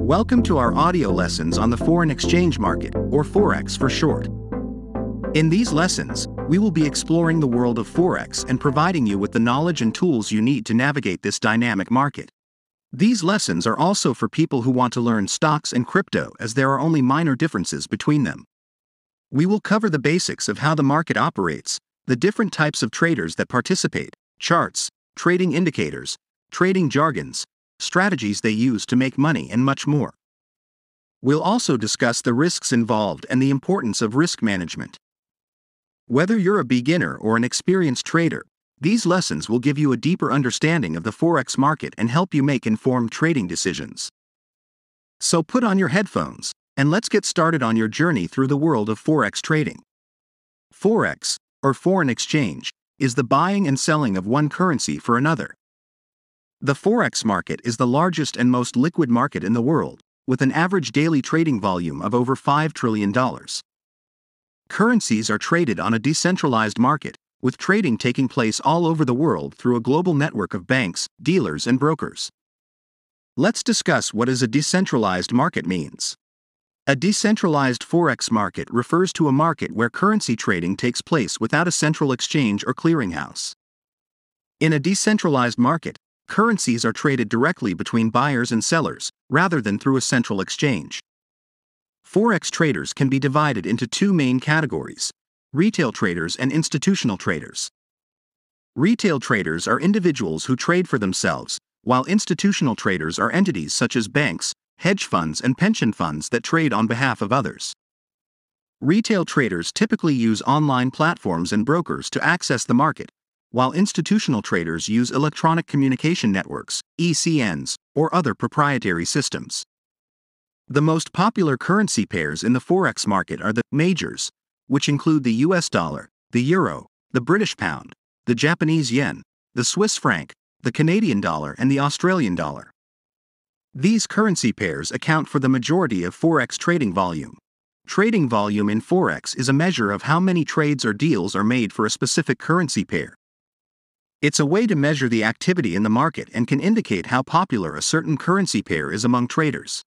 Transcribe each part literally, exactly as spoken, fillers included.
Welcome to our audio lessons on the foreign exchange market, or Forex for short. In these lessons, we will be exploring the world of Forex and providing you with the knowledge and tools you need to navigate this dynamic market. These lessons are also for people who want to learn stocks and crypto, as there are only minor differences between them. We will cover the basics of how the market operates, the different types of traders that participate, charts, trading indicators, trading jargons, strategies they use to make money, and much more. We'll also discuss the risks involved and the importance of risk management. Whether you're a beginner or an experienced trader, these lessons will give you a deeper understanding of the Forex market and help you make informed trading decisions. So put on your headphones, and let's get started on your journey through the world of Forex trading. Forex, or foreign exchange, is the buying and selling of one currency for another. The Forex market is the largest and most liquid market in the world, with an average daily trading volume of over five trillion dollars. Currencies are traded on a decentralized market, with trading taking place all over the world through a global network of banks, dealers, and brokers. Let's discuss what is a decentralized market means. A decentralized Forex market refers to a market where currency trading takes place without a central exchange or clearinghouse. In a decentralized market, currencies are traded directly between buyers and sellers, rather than through a central exchange. Forex traders can be divided into two main categories: retail traders and institutional traders. Retail traders are individuals who trade for themselves, while institutional traders are entities such as banks, hedge funds, and pension funds that trade on behalf of others. Retail traders typically use online platforms and brokers to access the market, while institutional traders use electronic communication networks, E C Ns, or other proprietary systems. The most popular currency pairs in the Forex market are the majors, which include the U S dollar, the euro, the British pound, the Japanese yen, the Swiss franc, the Canadian dollar, and the Australian dollar. These currency pairs account for the majority of Forex trading volume. Trading volume in Forex is a measure of how many trades or deals are made for a specific currency pair. It's a way to measure the activity in the market and can indicate how popular a certain currency pair is among traders.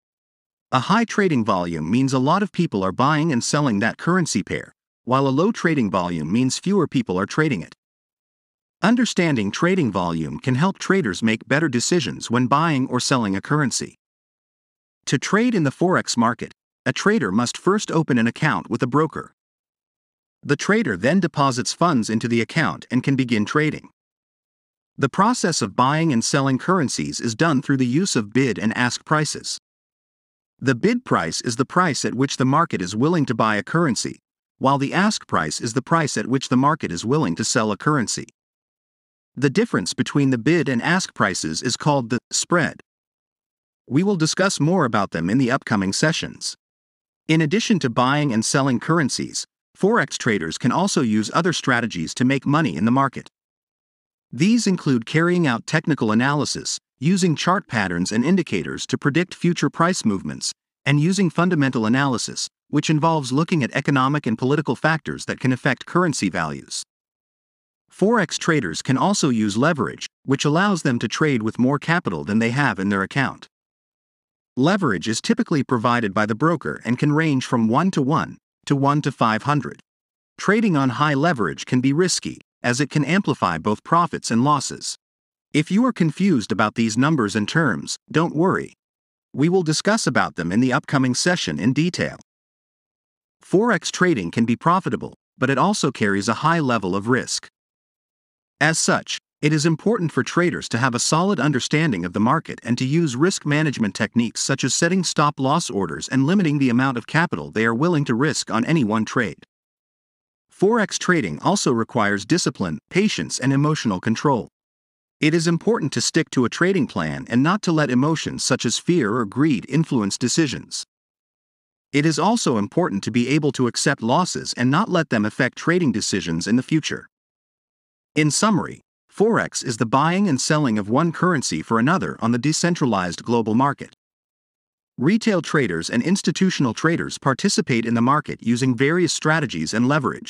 A high trading volume means a lot of people are buying and selling that currency pair, while a low trading volume means fewer people are trading it. Understanding trading volume can help traders make better decisions when buying or selling a currency. To trade in the Forex market, a trader must first open an account with a broker. The trader then deposits funds into the account and can begin trading. The process of buying and selling currencies is done through the use of bid and ask prices. The bid price is the price at which the market is willing to buy a currency, while the ask price is the price at which the market is willing to sell a currency. The difference between the bid and ask prices is called the spread. We will discuss more about them in the upcoming sessions. In addition to buying and selling currencies, Forex traders can also use other strategies to make money in the market. These include carrying out technical analysis, using chart patterns and indicators to predict future price movements, and using fundamental analysis, which involves looking at economic and political factors that can affect currency values. Forex traders can also use leverage, which allows them to trade with more capital than they have in their account. Leverage is typically provided by the broker and can range from one to one to one to five hundred. Trading on high leverage can be risky, as it can amplify both profits and losses. If you are confused about these numbers and terms, don't worry. We will discuss about them in the upcoming session in detail. Forex trading can be profitable, but it also carries a high level of risk. As such, it is important for traders to have a solid understanding of the market and to use risk management techniques such as setting stop-loss orders and limiting the amount of capital they are willing to risk on any one trade. Forex trading also requires discipline, patience, and emotional control. It is important to stick to a trading plan and not to let emotions such as fear or greed influence decisions. It is also important to be able to accept losses and not let them affect trading decisions in the future. In summary, Forex is the buying and selling of one currency for another on the decentralized global market. Retail traders and institutional traders participate in the market using various strategies and leverage.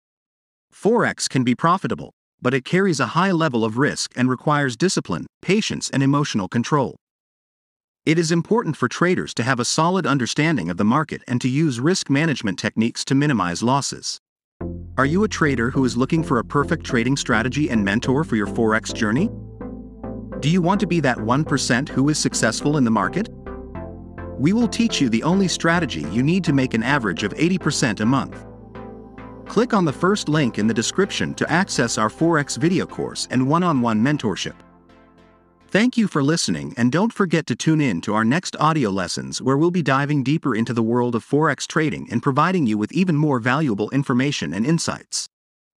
Forex can be profitable, but it carries a high level of risk and requires discipline, patience, and emotional control. It is important for traders to have a solid understanding of the market and to use risk management techniques to minimize losses. Are you a trader who is looking for a perfect trading strategy and mentor for your Forex journey? Do you want to be that one percent who is successful in the market? We will teach you the only strategy you need to make an average of eighty percent a month. Click on the first link in the description to access our Forex video course and one-on-one mentorship. Thank you for listening, and don't forget to tune in to our next audio lessons where we'll be diving deeper into the world of Forex trading and providing you with even more valuable information and insights.